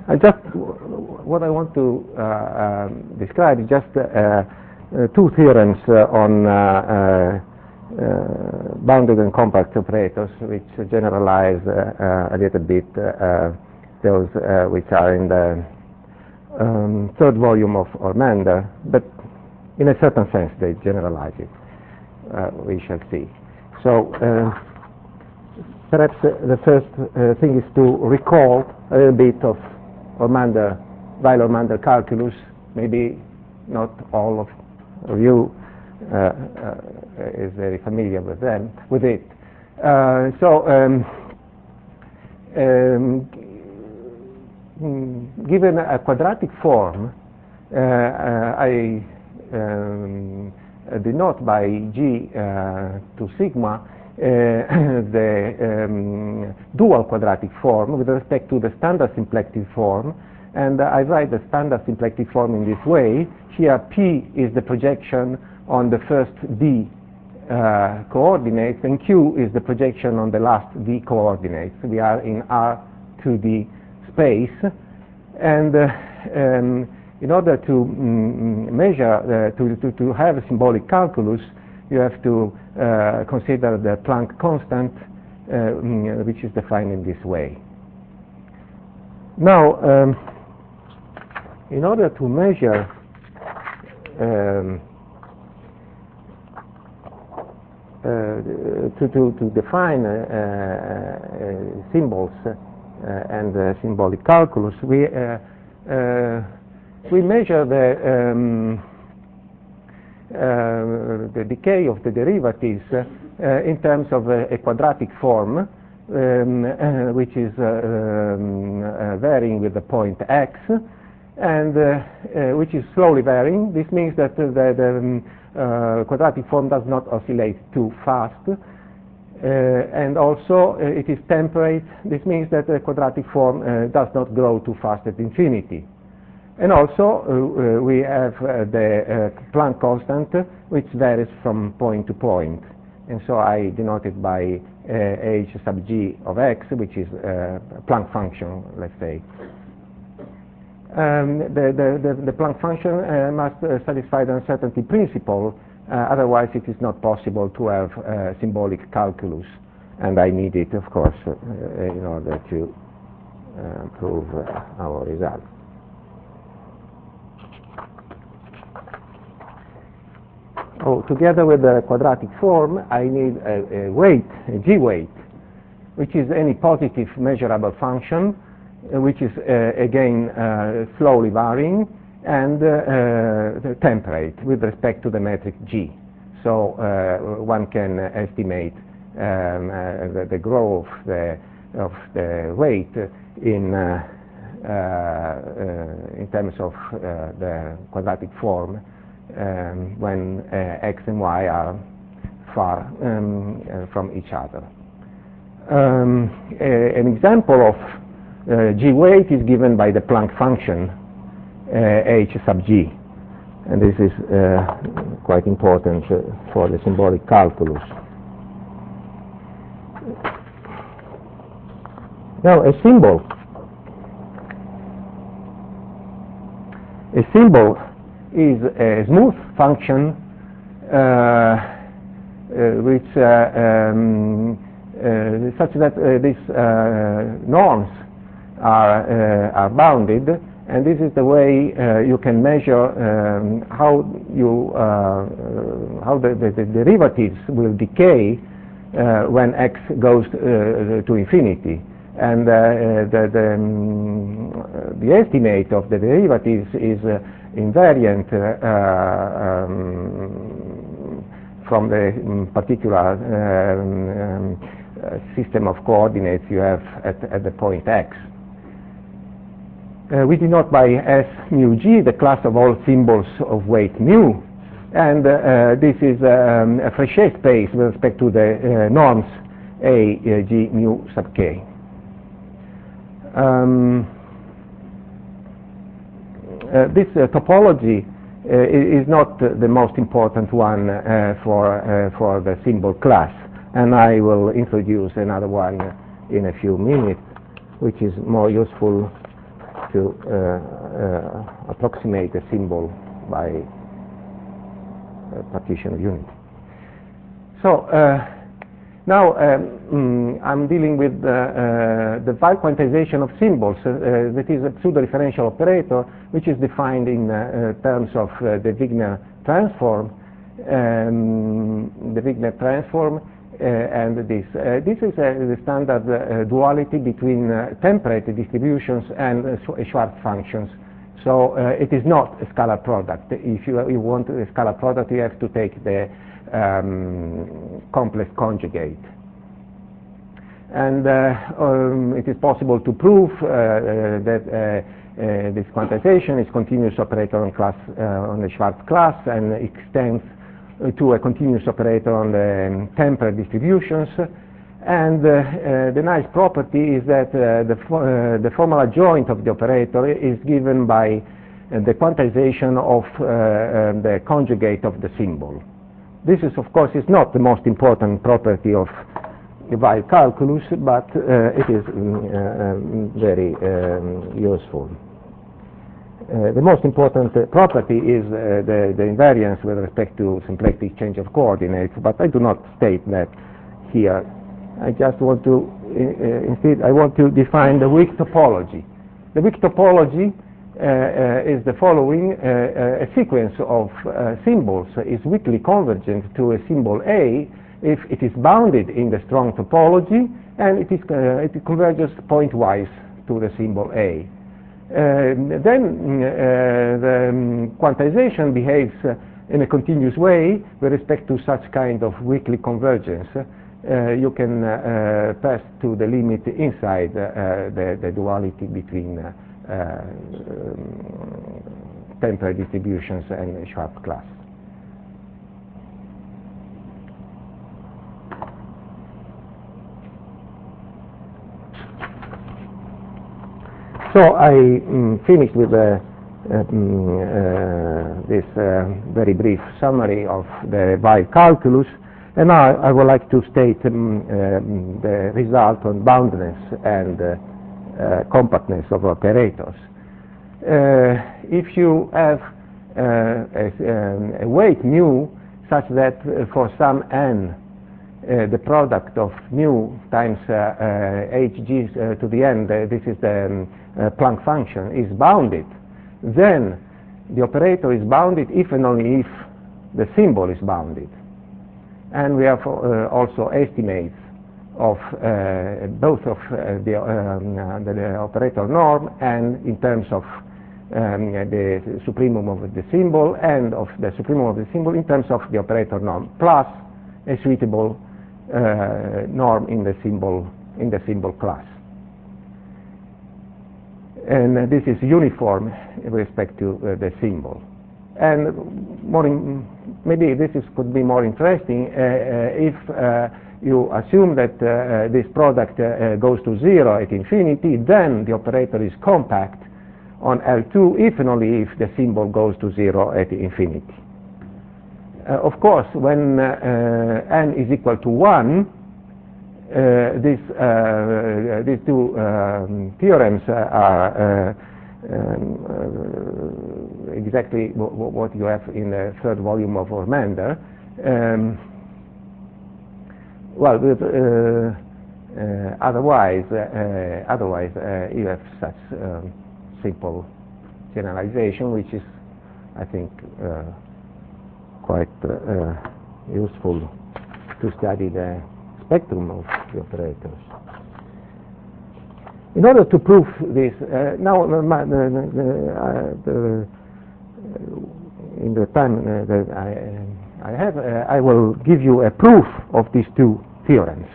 What I want to describe is just two theorems on bounded and compact operators, which generalize a little bit those which are in the third volume of Ormander, but in a certain sense they generalize it. We shall see. So perhaps the first thing is to recall a little bit of Weil-Ormander calculus. Maybe not all of you is very familiar with it. Given a quadratic form, I denote by G to sigma the dual quadratic form with respect to the standard symplectic form, and I write the standard symplectic form in this way. Here P is the projection on the first D coordinates, and Q is the projection on the last D coordinates. We are in R2D space, and in order to measure, to have a symbolic calculus, you have to consider the Planck constant, which is defined in this way. Now, in order to measure to define symbols and symbolic calculus, we measure the decay of the derivatives in terms of a quadratic form, which is varying with the point x, and which is slowly varying. This means that the quadratic form does not oscillate too fast, and also it is temperate. This means that the quadratic form does not grow too fast at infinity. And also we have the Planck constant, which varies from point to point, and so I denote it by h sub g of x, which is a Planck function, let's say. The Planck function must satisfy the uncertainty principle, otherwise it is not possible to have symbolic calculus, and I need it, of course, in order to prove our result. Together with the quadratic form, I need a weight, a G weight, which is any positive measurable function, which is again slowly varying and temperate with respect to the metric G. So one can estimate the growth of the weight in terms of the quadratic form when x and y are far from each other. An example of G weight is given by the Planck function h sub g, and this is quite important for the symbolic calculus. Now a symbol is a smooth function which such that these norms are bounded, and this is the way you can measure how the derivatives will decay when x goes to infinity, and the estimate of the derivatives is invariant from the particular system of coordinates you have at the point x. We denote by S mu g the class of all symbols of weight mu, and this is a Frechet space with respect to the norms A, G, mu sub k. This topology is not the most important one for the symbol class, and I will introduce another one in a few minutes, which is more useful to approximate a symbol by partition of unity. So now I'm dealing with the Weil quantization of symbols. That is a pseudo-referential operator, which is defined in terms of the Wigner transform. The Wigner transform and this. This is the standard duality between temperate distributions and Schwartz functions. So it is not a scalar product. If you want a scalar product, you have to take the complex conjugate. And it is possible to prove that this quantization is continuous operator on class on the Schwartz class and extends to a continuous operator on the temperate distributions. And the nice property is that the formal adjoint of the operator is given by the quantization of the conjugate of the symbol. This is, of course, is not the most important property of the Weil calculus, but it is very useful. The most important property is the invariance with respect to symplectic change of coordinates, but I do not state that here. I just want to, instead, I want to define the weak topology. The weak topology is the following. A sequence of symbols is weakly convergent to a symbol A if it is bounded in the strong topology and it converges pointwise to the symbol A. Then the quantization behaves in a continuous way with respect to such kind of weakly convergence. You can pass to the limit inside the duality between temperate distributions and Schwartz class. So I finished with this very brief summary of the Weil calculus, and now I would like to state the result on boundedness and compactness of operators. If you have a weight mu such that for some n the product of mu times hg to the n, this is the Planck function, is bounded, then the operator is bounded if and only if the symbol is bounded. And we have also estimates of both of the operator norm and in terms of the supremum of the symbol and of the supremum of the symbol in terms of the operator norm plus a suitable norm in the symbol class. And this is uniform with respect to the symbol. And maybe this could be more interesting if you assume that this product goes to 0 at infinity, then the operator is compact on L2 if and only if the symbol goes to 0 at infinity. Of course, when n is equal to 1, these two theorems are exactly what you have in the third volume of Ormander. Well, otherwise you have such simple generalization, which is, I think, quite useful to study the spectrum of the operators. In order to prove this, now in the time that I have, I will give you a proof of these two theorems.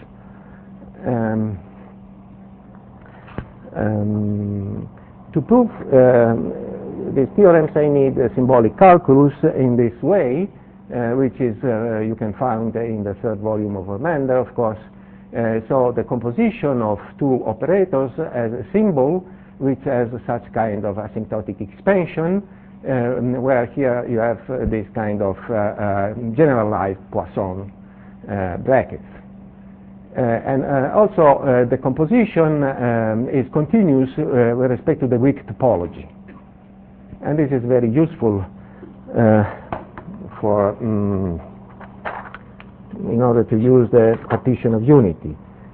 To prove these theorems, I need a symbolic calculus in this way, which is you can find in the third volume of Ormander, of course. So the composition of two operators as a symbol which has such kind of asymptotic expansion, where here you have this kind of generalized Poisson brackets. And also the composition is continuous with respect to the weak topology. And this is very useful for in order to use the partition of unity.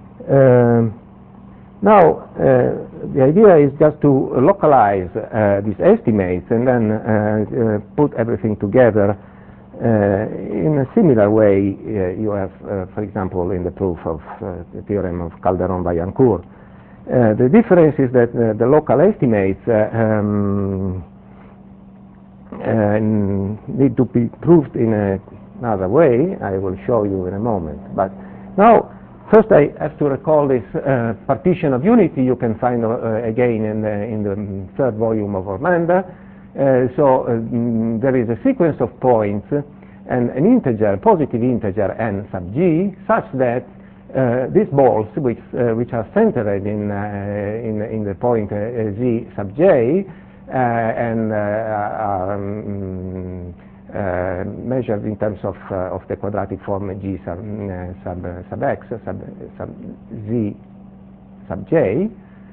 Now, the idea is just to localize these estimates and then put everything together in a similar way you have, for example, in the proof of the theorem of Calderon-Vaillancourt. The difference is that the local estimates need to be proved in another way. I will show you in a moment. But now, first I have to recall this partition of unity you can find again in the third volume of Ormander. There is a sequence of points and an integer, a positive integer n sub g, such that these balls, which are centered in the point z sub j and are measured in terms of the quadratic form g sub x sub z sub j,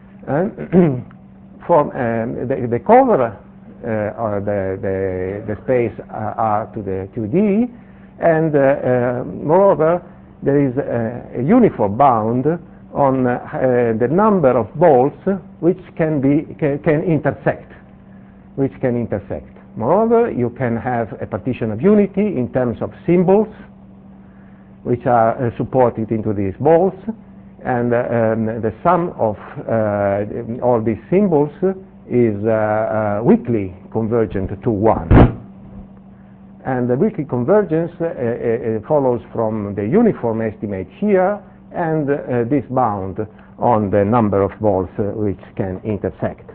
form the cover or the space R to the 2D, and moreover there is a uniform bound on the number of balls which can intersect. Moreover, you can have a partition of unity in terms of symbols which are supported into these balls, and the sum of all these symbols is weakly convergent to 1. And the weakly convergence follows from the uniform estimate here and this bound on the number of balls which can intersect.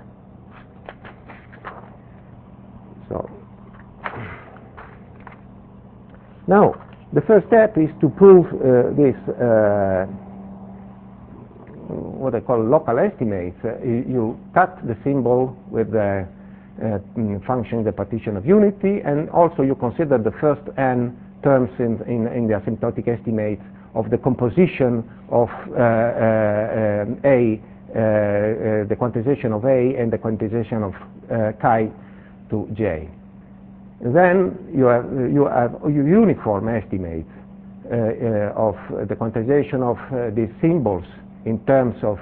So now the first step is to prove this what I call local estimates. You cut the symbol with the function, the partition of unity, and also you consider the first n terms in the asymptotic estimates of the composition of A, the quantization of A and the quantization of chi to j. Then you have uniform estimates of the quantization of these symbols in terms of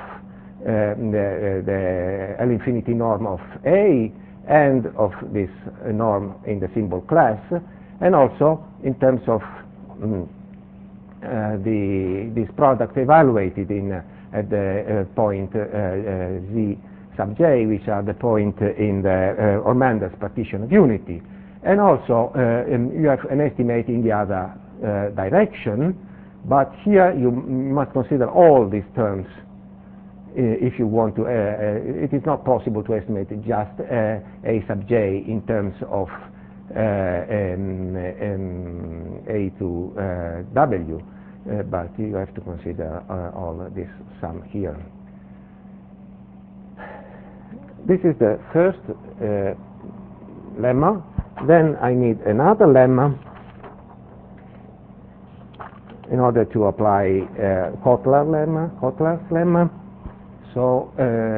the L infinity norm of A and of this norm in the symbol class, and also in terms of this product evaluated at the point z sub j, which are the point in the Ormander's partition of unity. And also you have an estimate in the other direction, but here you must consider all these terms if you want to. It is not possible to estimate just A sub j in terms of A to W, but you have to consider all this sum here. This is the first lemma. Then I need another lemma in order to apply Kotler's lemma. So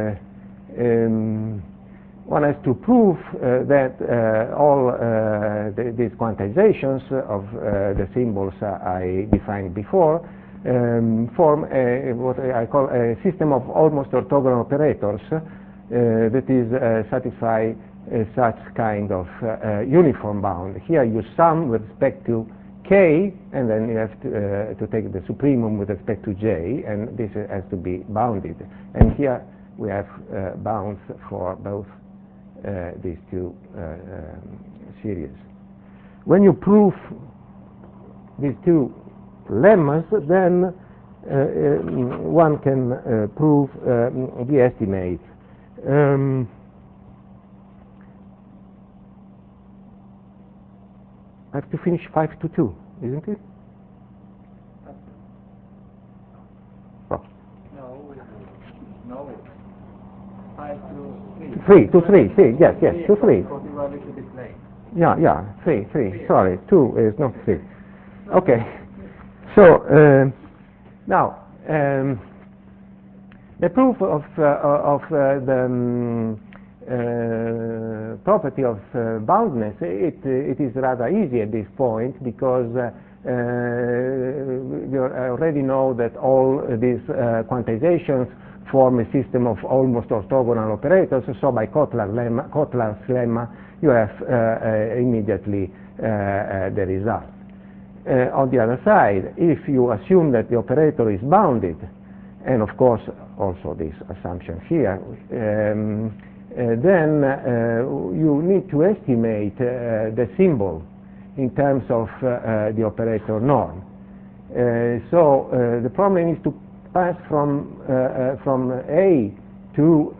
one has to prove that all these quantizations of the symbols I defined before form what I call a system of almost orthogonal operators that is satisfy such kind of uniform bound. Here you sum with respect to k, and then you have to take the supremum with respect to j, and this has to be bounded. And here we have bounds for both these two series. When you prove these two lemmas, then one can prove the estimate. I have to finish 5 to 2, isn't it? Oh. No. 5 to 3. 3 to 3, yes, to 3. Because we were a little bit late. Yeah, 3. Sorry, 2 is not 3. Okay. So now The proof of the property of boundedness, it is rather easy at this point, because we already know that all these quantizations form a system of almost orthogonal operators. So by Kotler's lemma, you have immediately the result. On the other side, if you assume that the operator is bounded, and of course also this assumption here, then you need to estimate the symbol in terms of the operator norm. So the problem is to pass from A to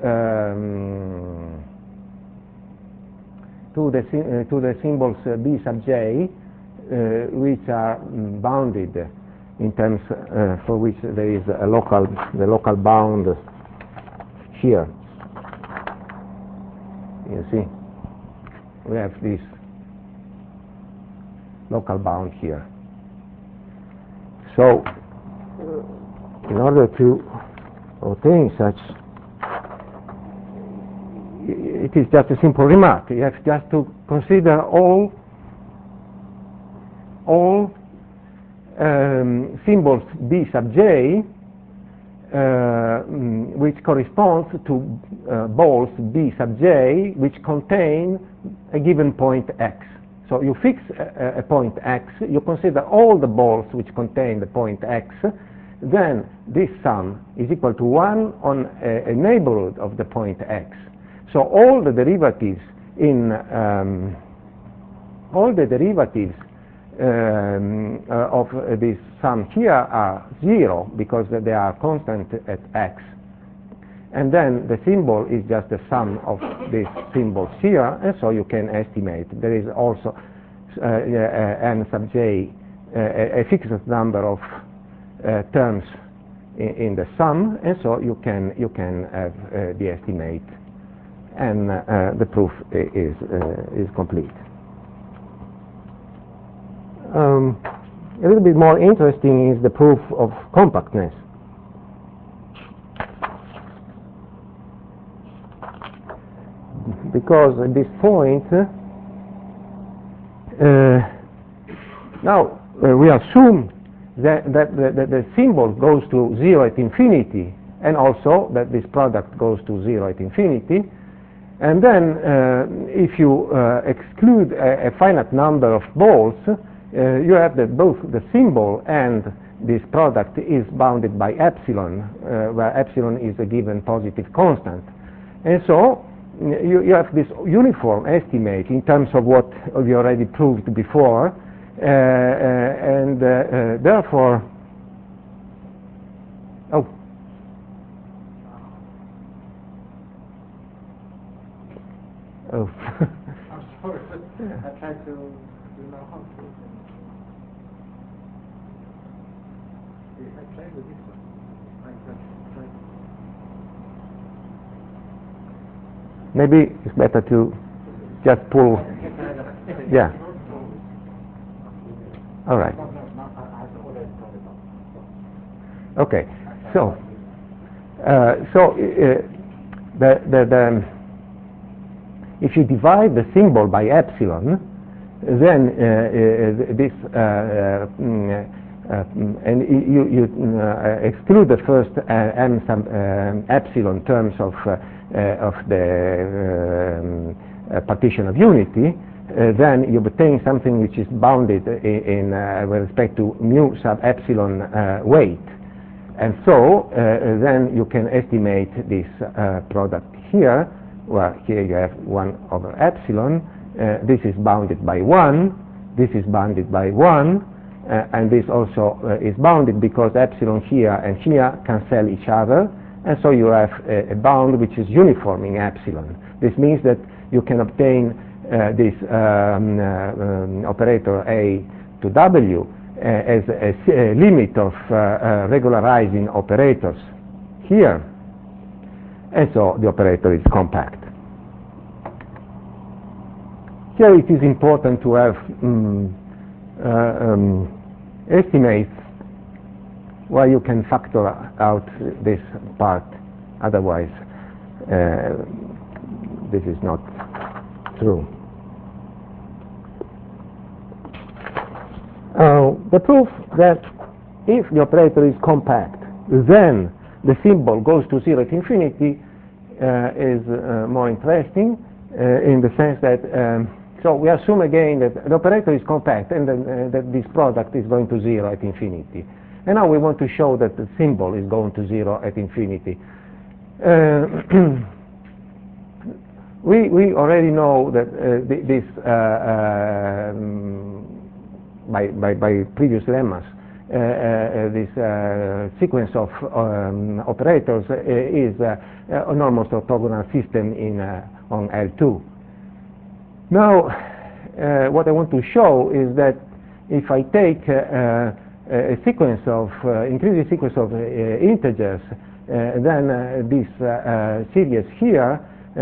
the symbols B sub j, which are bounded in terms for which there is the local bound here. You see, we have this local bound here. So in order to obtain such, it is just a simple remark. You have just to consider all symbols B sub j which corresponds to balls B sub j which contain a given point x. So you fix a point x, you consider all the balls which contain the point x, then this sum is equal to 1 on a neighborhood of the point x. So all the derivatives of this sum here are 0 because they are constant at x. And then the symbol is just the sum of these symbols here, and so you can estimate. There is also n sub j, a fixed number of terms in the sum, and so you can have the estimate, and the proof is complete. A little bit more interesting is the proof of compactness. Because at this point, now we assume that the symbol goes to 0 at infinity, and also that this product goes to 0 at infinity. And then if you exclude a finite number of balls, you have that both the symbol and this product is bounded by epsilon, where epsilon is a given positive constant. And so you have this uniform estimate in terms of what we already proved before, and therefore, oh, I'm sorry, but I tried to know how to. I tried with this one. I tried. Maybe it's better to just pull. Yeah. All right. Okay. So, if you divide the symbol by epsilon, then this and you exclude the first m sub epsilon terms of the partition of unity, then you obtain something which is bounded in with respect to mu sub epsilon weight, and so then you can estimate this product here. Well, here you have 1 over epsilon. This is bounded by 1. This is bounded by 1. And this also is bounded because epsilon here and here cancel each other. And so you have a bound which is uniform in epsilon. This means that you can obtain this operator A to W as a limit of regularizing operators here. And so the operator is compact. Here it is important to have estimates where you can factor out this part. Otherwise, this is not true. The proof that if the operator is compact, then the symbol goes to 0 at infinity is more interesting in the sense that so we assume again that the operator is compact and then, that this product is going to 0 at infinity. And now we want to show that the symbol is going to 0 at infinity. We already know that this by previous lemmas, this sequence of operators is an almost orthogonal system on L2. Now, what I want to show is that if I take a sequence of increasing sequence of integers, then this series here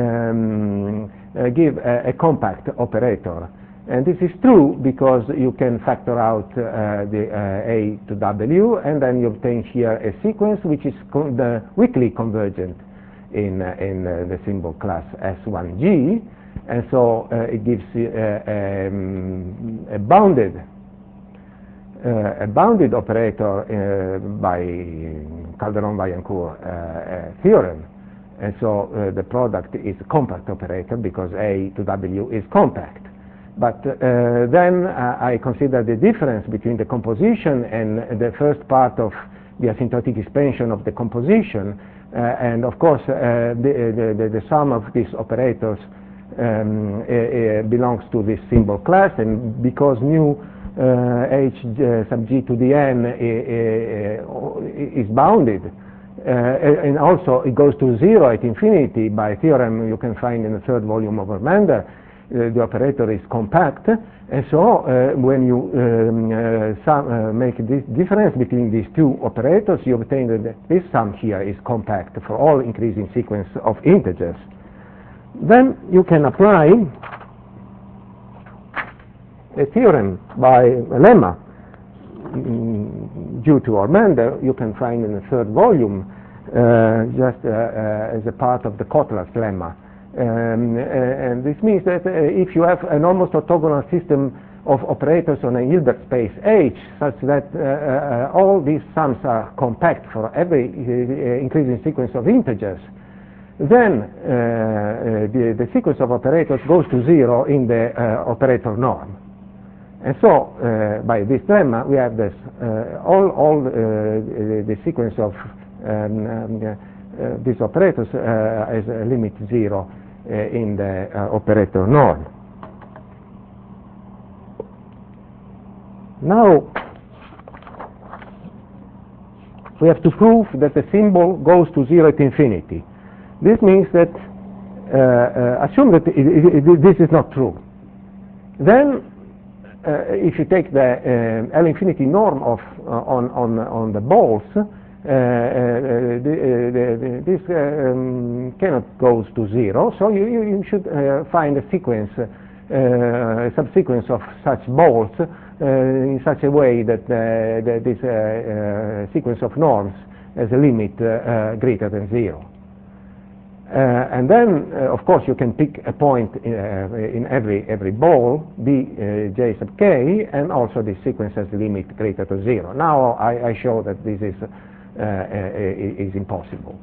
give a compact operator. And this is true because you can factor out the A to W, and then you obtain here a sequence which is weakly convergent in the symbol class S1G, and so it gives a bounded operator by Calderon-Vaillancourt theorem, and so the product is a compact operator because A to W is compact. But then I consider the difference between the composition and the first part of the asymptotic expansion of the composition, and of course the sum of these operators belongs to this symbol class, and because mu h sub g to the n is bounded, and also it goes to 0 at infinity by theorem you can find in the third volume of Hermander, the operator is compact, and so when you make this difference between these two operators, you obtain that this sum here is compact for all increasing sequence of integers. Then you can apply a theorem by a lemma due to Hermander you can find in the third volume, just as a part of the Kotler's lemma. And this means that if you have an almost orthogonal system of operators on a Hilbert space H, such that all these sums are compact for every increasing sequence of integers, then the sequence of operators goes to 0 in the operator norm. And so by this lemma we have this all the sequence of these operators as a limit 0 in the operator norm. Now we have to prove that the symbol goes to 0 at infinity. This means that assume that this is not true. Then if you take the L infinity norm of on the balls, this cannot go to 0, so you should find a sequence, a subsequence of such balls in such a way that this sequence of norms has a limit greater than 0. And then, of course, you can pick a point in every ball, B j sub k, and also this sequence has a limit greater than 0. Now I show that this is impossible.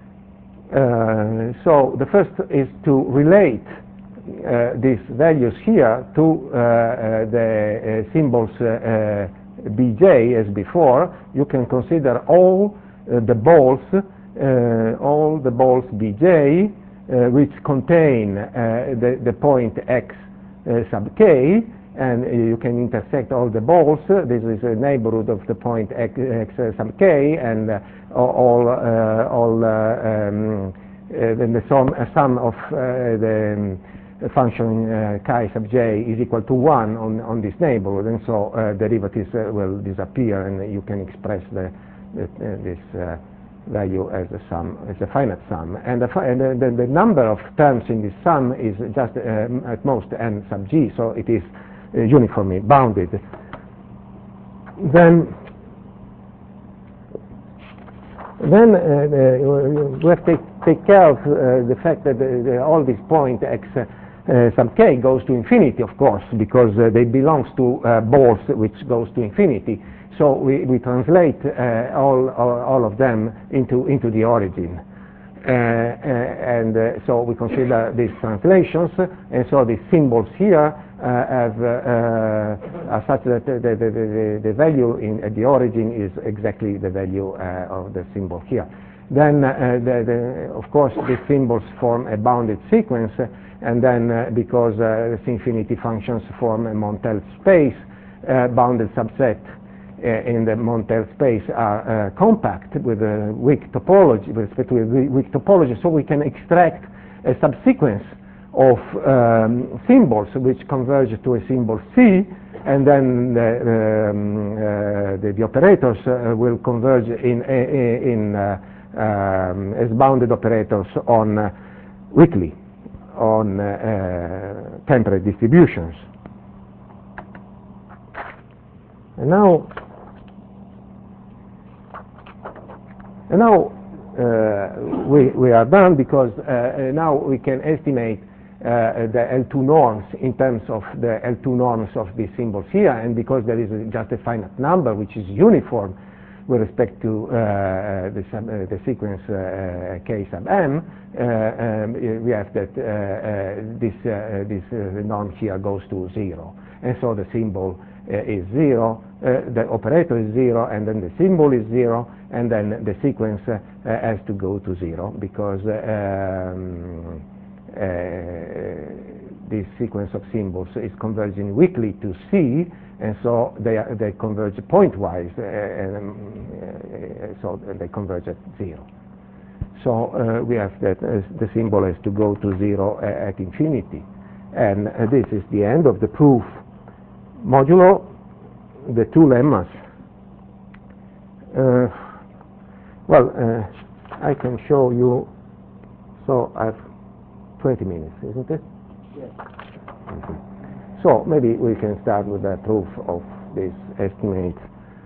So the first is to relate these values here to the symbols bj as before. You can consider all the balls bj which contain the point x sub k, and you can intersect all the balls. This is a neighborhood of the point x sub k, and then the sum of the function chi sub j is equal to 1 on this neighborhood, and so derivatives will disappear, and you can express this value as a sum, as a finite sum, and the number of terms in this sum is just at most n sub g, so it is uniformly bounded. Then Then we have to take care of the fact that all these point x sub k goes to infinity, of course, because they belong to balls which goes to infinity. So we translate all of them into the origin. So we consider these translations, and so the symbols here are such that the value at the origin is exactly the value of the symbol here. Then, of course, the symbols form a bounded sequence, and then because the infinity functions form a Montel space, bounded subset in the Montel space are compact with a weak topology, with respect to a weak topology, so we can extract a subsequence of symbols which converge to a symbol C, and then the operators will converge as bounded operators on weakly on temperate distributions. And now we are done, because now we can estimate the L2 norms in terms of the L2 norms of these symbols here, and because there is just a finite number which is uniform with respect to the sequence K sub m, we have that this norm here goes to 0, and so the symbol is 0, the operator is 0, and then the symbol is 0, and then the sequence has to go to 0, because this sequence of symbols is converging weakly to C, and so they converge pointwise, so they converge at 0. So we have that the symbol has to go to 0 at infinity, and this is the end of the proof. Modulo the two lemmas. I can show you. So I have 20 minutes, isn't it? Yes. Mm-hmm. So maybe we can start with the proof of this estimate.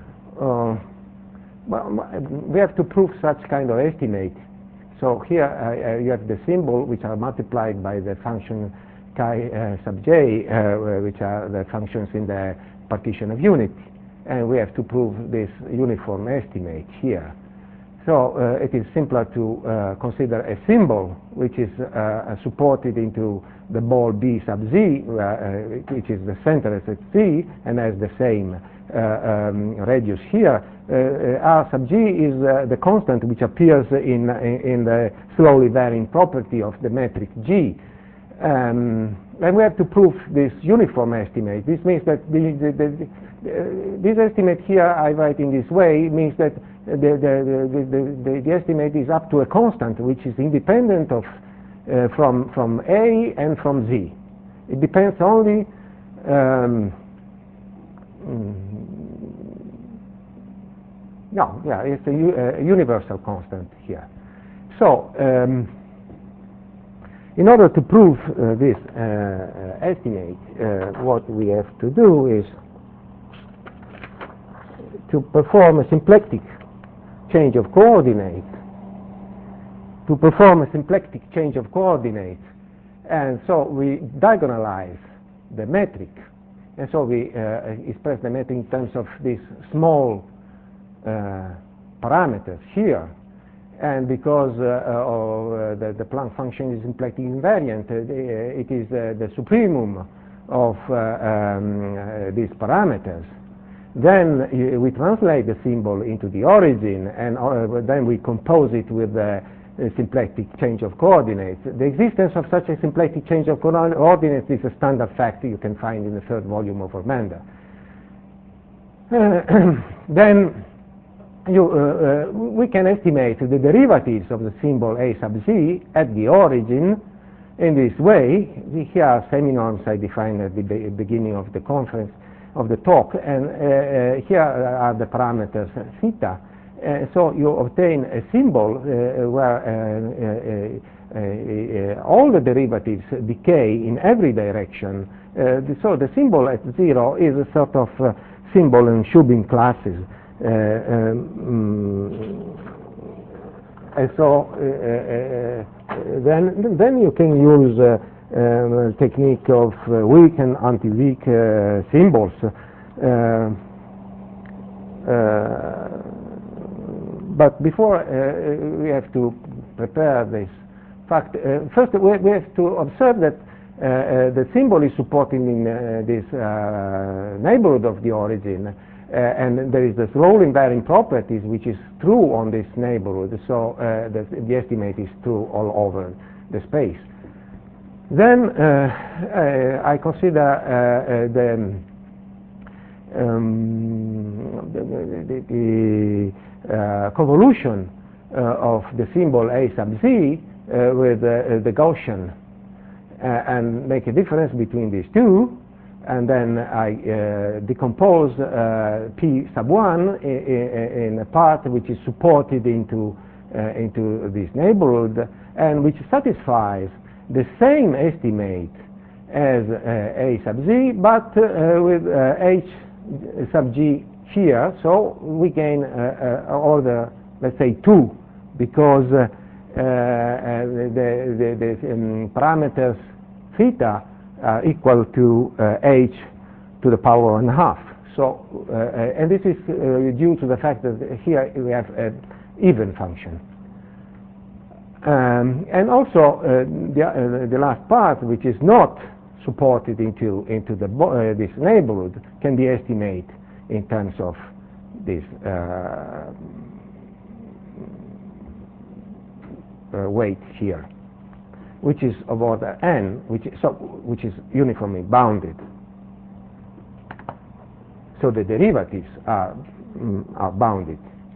We have to prove such kind of estimate. So here you have the symbol which are multiplied by the function chi sub j, which are the functions in the partition of unity, and we have to prove this uniform estimate here. So it is simpler to consider a symbol which is supported into the ball B sub z, which is the center at z and has the same radius here. R sub g is the constant which appears in the slowly varying property of the metric G. And we have to prove this uniform estimate. This means that this estimate here I write in this way means that the estimate is up to a constant which is independent of from A and from Z. It depends only it's a universal constant here. So in order to prove this estimate, what we have to do is to perform a symplectic change of coordinates. And so we diagonalize the metric, and so we express the metric in terms of these small parameters here. And because the Planck function is symplectic invariant, it is the supremum of these parameters. Then we translate the symbol into the origin, and then we compose it with the symplectic change of coordinates. The existence of such a symplectic change of coordinates is a standard fact you can find in the third volume of Ormander. Then we can estimate the derivatives of the symbol A sub z at the origin in this way. Here are seminorms I defined at the beginning of the conference, of the talk, and here are the parameters theta. So you obtain a symbol where all the derivatives decay in every direction. So the symbol at 0 is a sort of symbol in Shubin classes. And so then you can use technique of weak and anti-weak symbols. But before we have to prepare this fact, first we have to observe that the symbol is supported in this neighborhood of the origin, and there is this role-invariant properties which is true on this neighborhood, so the estimate is true all over the space. Then I consider the convolution of the symbol A sub z with the Gaussian and make a difference between these two, and then I decompose P sub 1 in a part which is supported into this neighborhood and which satisfies the same estimate as A sub z, but with H sub g here, so we gain order, let's say 2, because the parameters theta are equal to h to the power 1/2. So, and this is due to the fact that here we have an even function. And also the last part, which is not supported into this neighborhood, can be estimated in terms of this weight here, which is of order n, which is uniformly bounded. So the derivatives are bounded.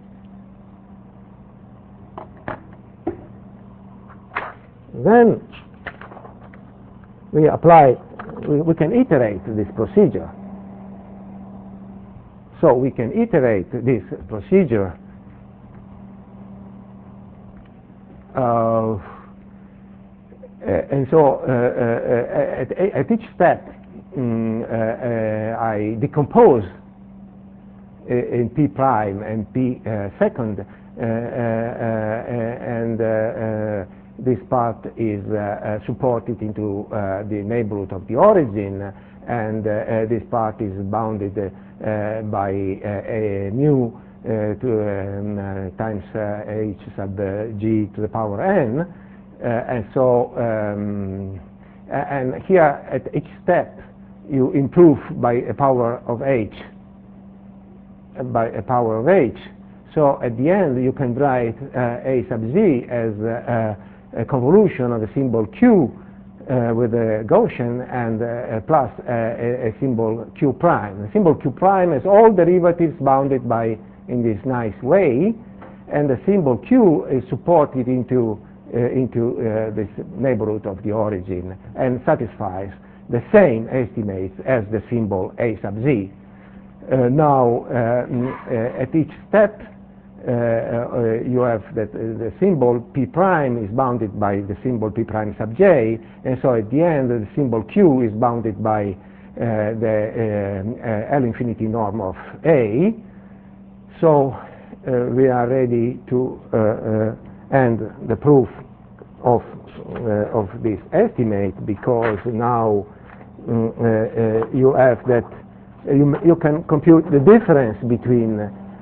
Then we apply, we can iterate this procedure. So we can iterate this procedure and so at each step I decompose in P prime and P second, and this part is supported into the neighborhood of the origin, and this part is bounded by mu times h sub g to the power n, and so and here at each step you improve by a power of h, so at the end you can write A sub z as a convolution of the symbol q with a Gaussian and plus a symbol q prime. The symbol q prime has all derivatives bounded by in this nice way, and the symbol q is supported into this neighborhood of the origin and satisfies the same estimates as the symbol A sub z. Now at each step you have that the symbol P prime is bounded by the symbol P prime sub j, and so at the end the symbol Q is bounded by the L infinity norm of A. So we are ready to end the proof of this estimate, because now you have that you can compute the difference between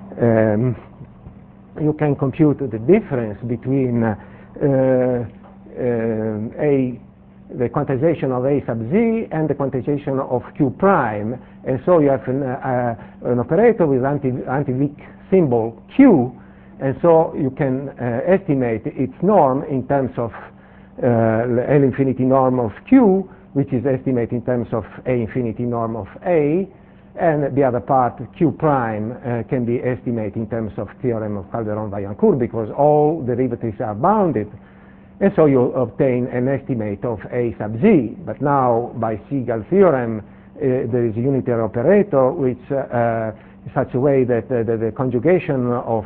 the quantization of A sub z and the quantization of Q prime, and so you have an operator with anti-weak symbol Q, and so you can estimate its norm in terms of L infinity norm of Q, which is estimated in terms of A infinity norm of A, and the other part, Q prime, can be estimated in terms of theorem of Calderon-Vaillancourt, because all derivatives are bounded, and so you obtain an estimate of A sub z. But now, by Seagal theorem, there is a unitary operator which such a way that the conjugation of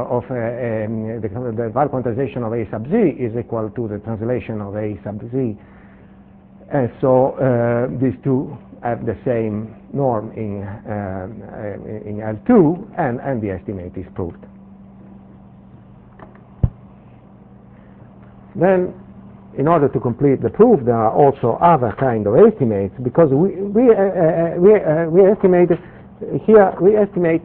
the Val quantization of A sub z is equal to the translation of A sub z, and so these two have the same norm in L2, and the estimate is proved. Then, in order to complete the proof, there are also other kind of estimates, because we estimate here. We estimate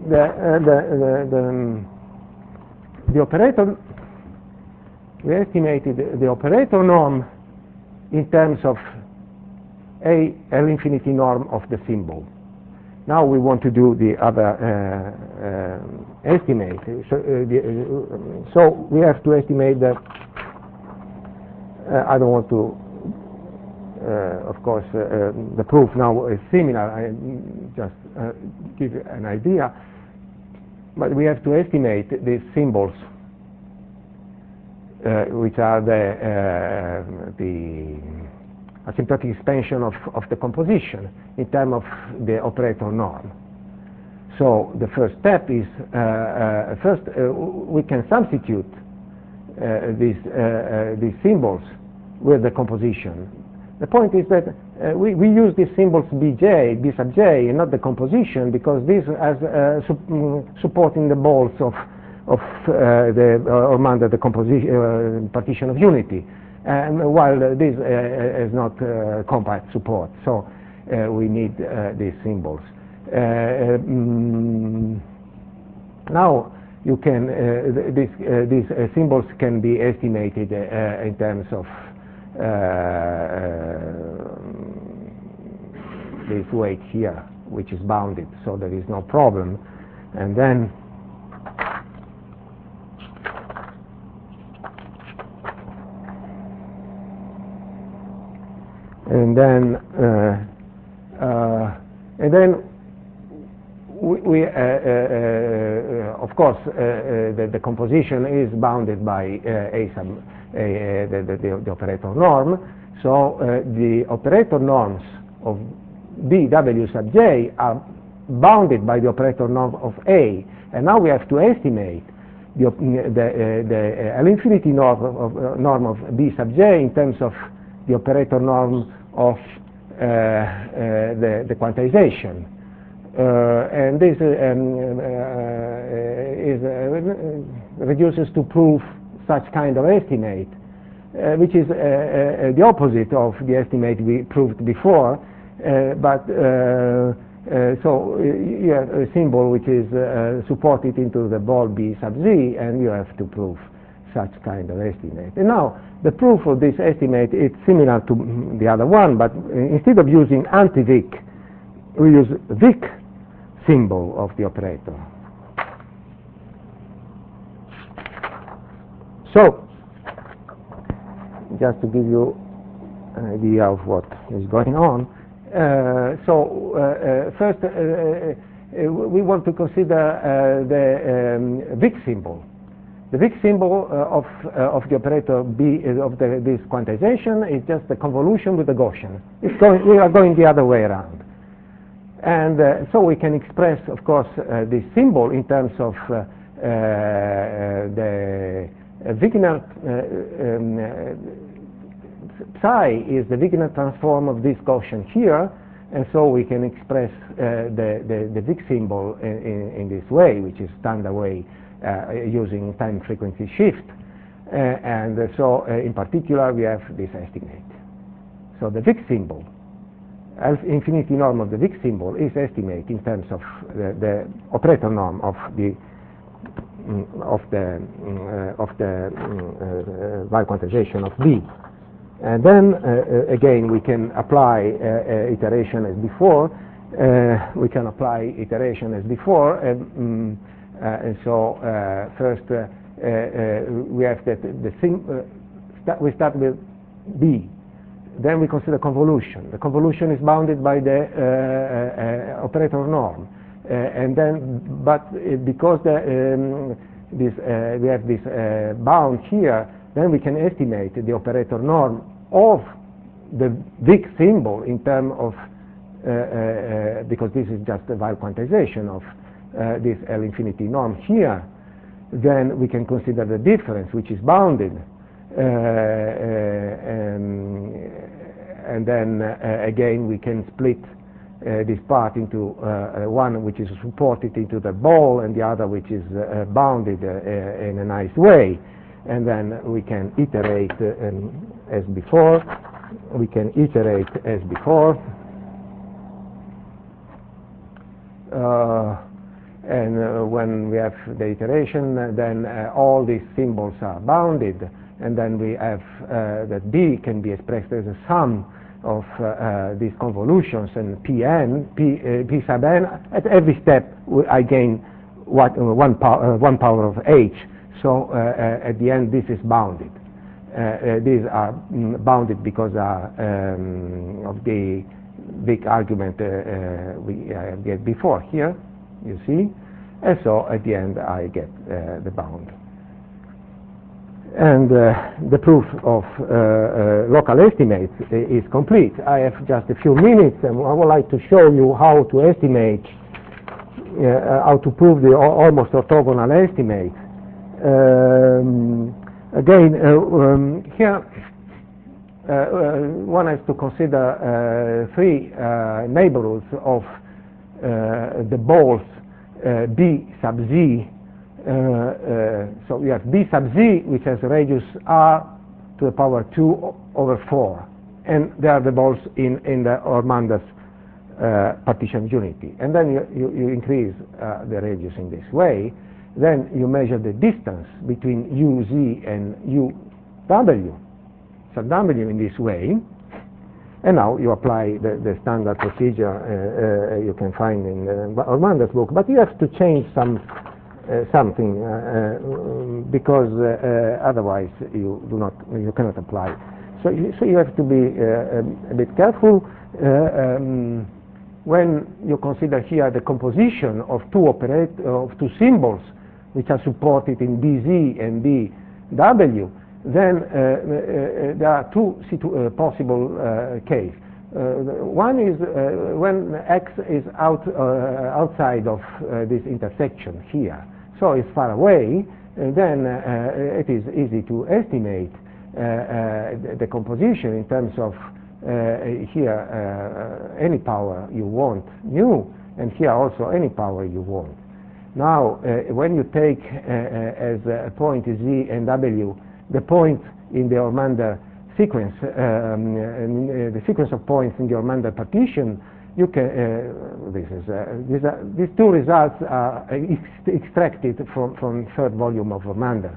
the operator. We estimated the operator norm in terms of a L infinity norm of the symbol. Now we want to do the other estimate. So we have to estimate that. I don't want to, of course, the proof now is similar. I just give you an idea. But we have to estimate these symbols, which are the asymptotic expansion of the composition in terms of the operator norm. So the first step is, we can substitute these symbols with the composition. The point is that we use these symbols Bj, B sub j, and not the composition, because these are supporting the balls of the Ormond the composition partition of unity, and while this is not compact support, so we need these symbols. Now you can these symbols can be estimated in terms of this weight here, which is bounded, so there is no problem. And then we of course the composition is bounded by the operator norm. So the operator norms of BW sub j are bounded by the operator norm of A, and now we have to estimate the L infinity norm of B sub j in terms of the operator norm of the quantization, and this reduces to prove such kind of estimate, which is the opposite of the estimate we proved before, but so you have a symbol which is supported into the ball B sub z, and you have to prove such kind of estimate. And now the proof of this estimate is similar to the other one, but instead of using anti-Wick, we use Wick symbol of the operator. So, just to give you an idea of what is going on, first we want to consider the Wick symbol. The Wick symbol of the operator B of this quantization is just the convolution with the Gaussian. We are going the other way around, and so we can express, of course, this symbol in terms of the Wigner psi is the Wigner transform of this Gaussian here, and so we can express the Wick symbol in this way, which is standard way. Using time frequency shift, and so in particular we have this estimate. So the Wick symbol, L infinity norm of the Wick symbol, is estimate in terms of the operator norm of the Weyl quantization of B, and then again we can apply iteration as before. And so first we have that we start with B, then we consider convolution. The convolution is bounded by the operator norm, and then because we have this bound here, then we can estimate the operator norm of the Wick symbol in terms of because this is just a Weyl quantization of this L infinity norm here. Then we can consider the difference, which is bounded, and then again we can split this part into one which is supported into the ball and the other which is bounded in a nice way. and then we can iterate as before. We can iterate as before. And when we have the iteration, then all these symbols are bounded, and then we have that B can be expressed as a sum of these convolutions, and Pn, P sub n, at every step I gain one power of h. So at the end this is bounded. These are bounded because of the big argument we get before here, you see, and so at the end I get the bound. And the proof of local estimates is complete. I have just a few minutes, and I would like to show you how to estimate, how to prove the almost orthogonal estimate. Again, here one has to consider three neighborhoods of the balls B sub z. So we have B sub z, which has a radius r to the power 2 over 4, and they are the balls in the Ormander's partition unity. And then you increase the radius in this way. Then you measure the distance between uz and uw, sub w in this way, and now you apply the standard procedure you can find in Ormander's book, but you have to change something because otherwise you cannot apply. So you have to be a bit careful when you consider here the composition of two symbols which are supported in bz and bw. Then there are two possible cases. One is when x is outside of this intersection here, so it's far away, then it is easy to estimate the composition in terms of here any power you want, nu, and here also any power you want. Now, when you take as a point z and w the point in the Ormander sequence, the sequence of points in the Ormander partition, you can. These two results are extracted from third volume of Ormander.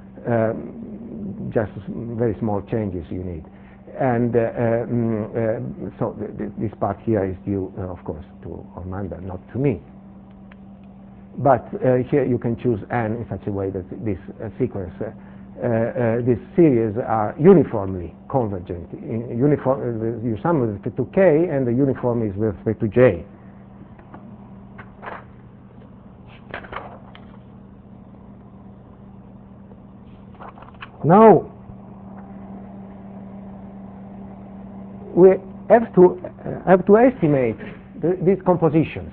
Just very small changes you need, and so this part here is due, of course, to Ormander, not to me. But here you can choose n in such a way that this sequence. This series are uniformly convergent. You sum with respect to k, and the uniform is with respect to j. Now we have to estimate these compositions,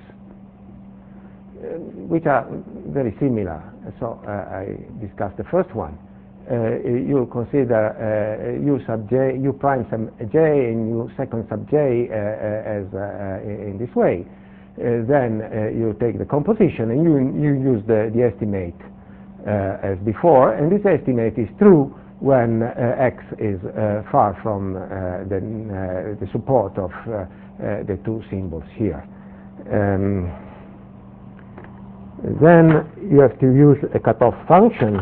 which are very similar. So I discussed the first one. You consider u sub j, u prime sub j, and u second sub j as in this way. Then you take the composition and you use the estimate as before, and this estimate is true when x is far from the support of the two symbols here. Then you have to use a cutoff function.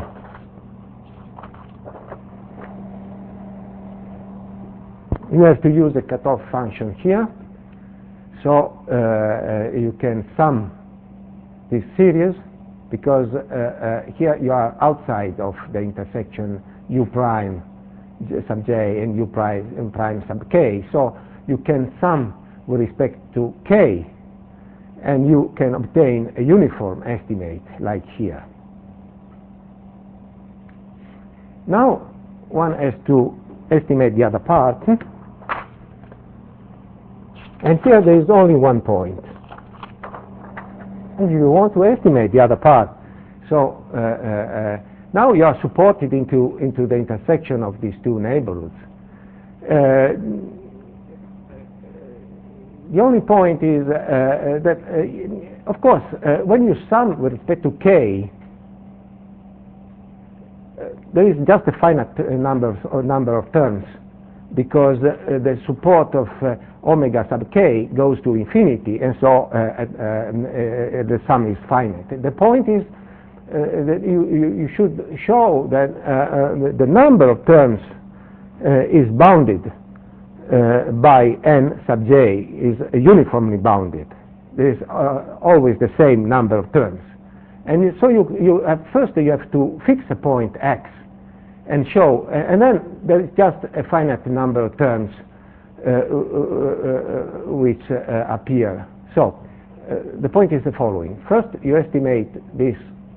You have to use a cutoff function here, so you can sum this series, because here you are outside of the intersection u prime sub j and u prime sub k, so you can sum with respect to k, and you can obtain a uniform estimate like here. Now one has to estimate the other part. And here there is only one point. And you want to estimate the other part. So now you are supported into the intersection of these two neighborhoods. The only point is that, of course, when you sum with respect to k, there is just a finite number of terms, because the support of omega sub k goes to infinity, and so the sum is finite. The point is that you should show that the number of terms is bounded by n sub j, is uniformly bounded. There is always the same number of terms. And so first you have to fix a point x and show, and then there is just a finite number of terms which appear. So the point is the following. First, you estimate this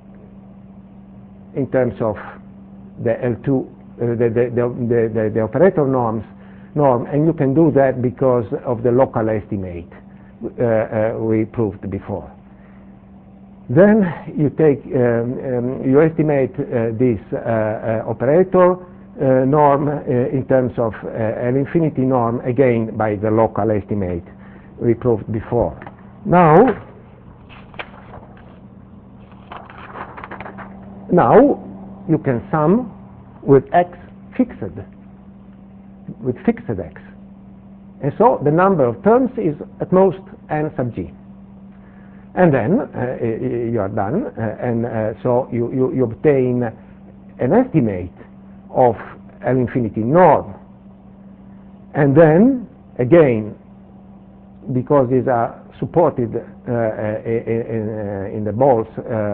in terms of the L2, the operator norm, and you can do that because of the local estimate we proved before. Then you take, you estimate this operator norm in terms of an infinity norm, again by the local estimate we proved before. Now you can sum with x fixed, with fixed x. And so the number of terms is at most n sub g. And then you are done, and so you obtain an estimate of L infinity norm. And then, again, because these are supported in the balls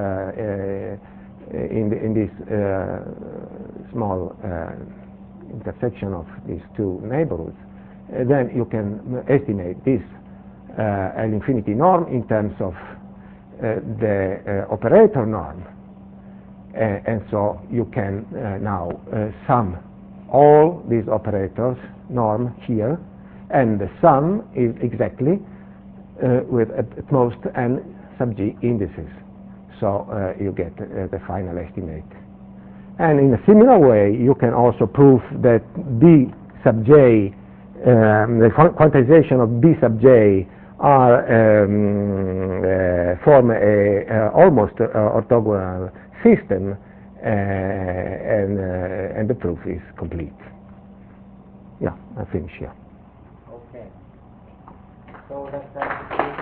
in this small intersection of these two neighborhoods, then you can estimate this L infinity norm in terms of the operator norm, and so you can now sum all these operators norm here, and the sum is exactly with at most n sub g indices, so you get the final estimate. And in a similar way, you can also prove that d sub j, the quantization of d sub j are form a almost orthogonal system, and the proof is complete. Yeah, I finish here. Okay. So that's